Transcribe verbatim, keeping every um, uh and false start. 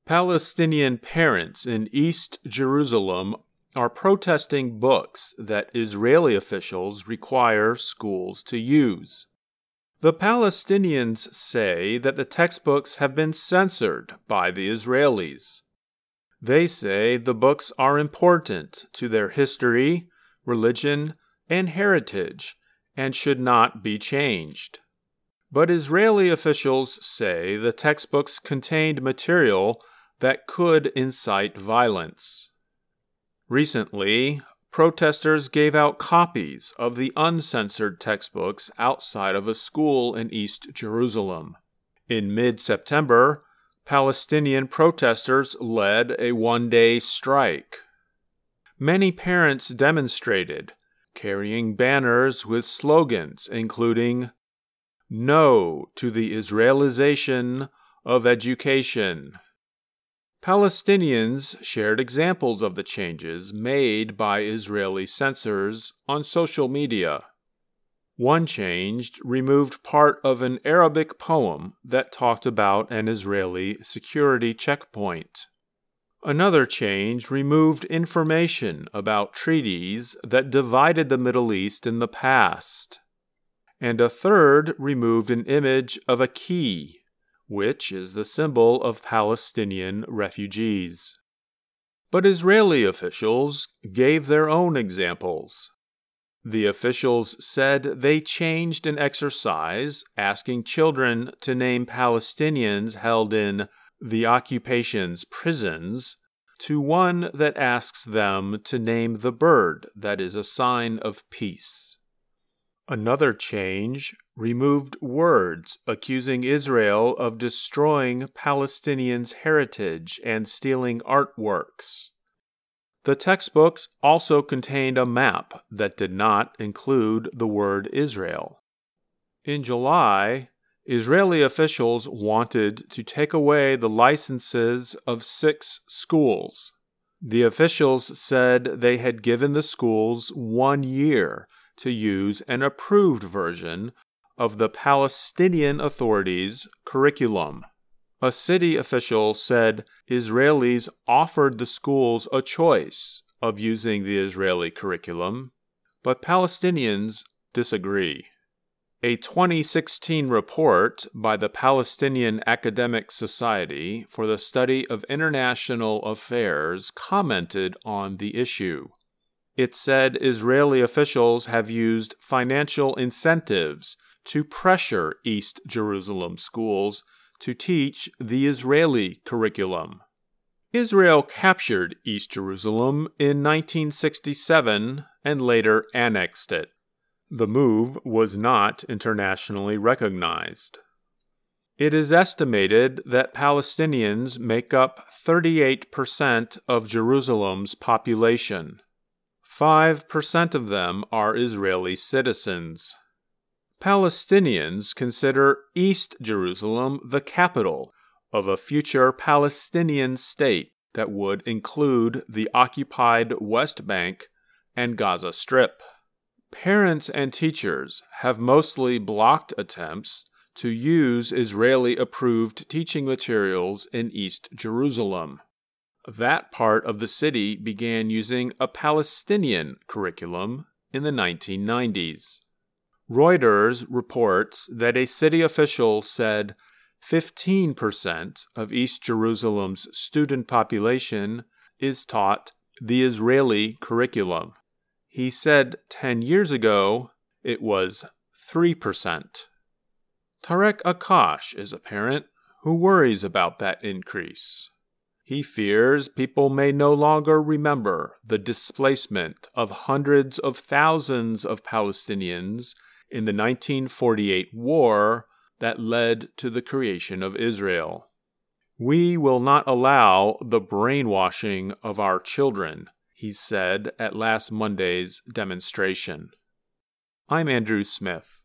Palestinian parents in East Jerusalem are protesting books that Israeli officials require schools to use. The Palestinians say that the textbooks have been censored by the Israelis. They say the books are important to their history, religion, and heritage, and should not be changed. But Israeli officials say the textbooks contained material that could incite violence. Recently, protesters gave out copies of the uncensored textbooks outside of a school in East Jerusalem. In mid-September, Palestinian protesters led a one-day strike. Many parents demonstrated, carrying banners with slogans including "No to the Israelization of education." Palestinians shared examples of the changes made by Israeli censors on social media. One change removed part of an Arabic poem that talked about an Israeli security checkpoint. Another change removed information about treaties that divided the Middle East in the past. And a third removed an image of a key, which is the symbol of Palestinian refugees. But Israeli officials gave their own examples. The officials said they changed an exercise asking children to name Palestinians held in the occupation's prisons to one that asks them to name the bird that is a sign of peace. Another change removed words accusing Israel of destroying Palestinians' heritage and stealing artworks. The textbooks also contained a map that did not include the word Israel. In July, Israeli officials wanted to take away the licenses of six schools. The officials said they had given the schools one year to use an approved version of the Palestinian Authority's curriculum. A city official said Israelis offered the schools a choice of using the Israeli curriculum, but Palestinians disagree. A twenty sixteen report by the Palestinian Academic Society for the Study of International Affairs commented on the issue. It said Israeli officials have used financial incentives to pressure East Jerusalem schools to teach the Israeli curriculum. Israel captured East Jerusalem in nineteen sixty-seven and later annexed it. The move was not internationally recognized. It is estimated that Palestinians make up thirty-eight percent of Jerusalem's population. Five percent of them are Israeli citizens. Palestinians consider East Jerusalem the capital of a future Palestinian state that would include the occupied West Bank and Gaza Strip. Parents and teachers have mostly blocked attempts to use Israeli-approved teaching materials in East Jerusalem. That part of the city began using a Palestinian curriculum in the nineteen nineties. Reuters reports that a city official said fifteen percent of East Jerusalem's student population is taught the Israeli curriculum. He said ten years ago it was three percent. Tarek Akash is a parent who worries about that increase. He fears people may no longer remember the displacement of hundreds of thousands of Palestinians in the nineteen forty-eight war that led to the creation of Israel. "We will not allow the brainwashing of our children," he said at last Monday's demonstration. I'm Andrew Smith.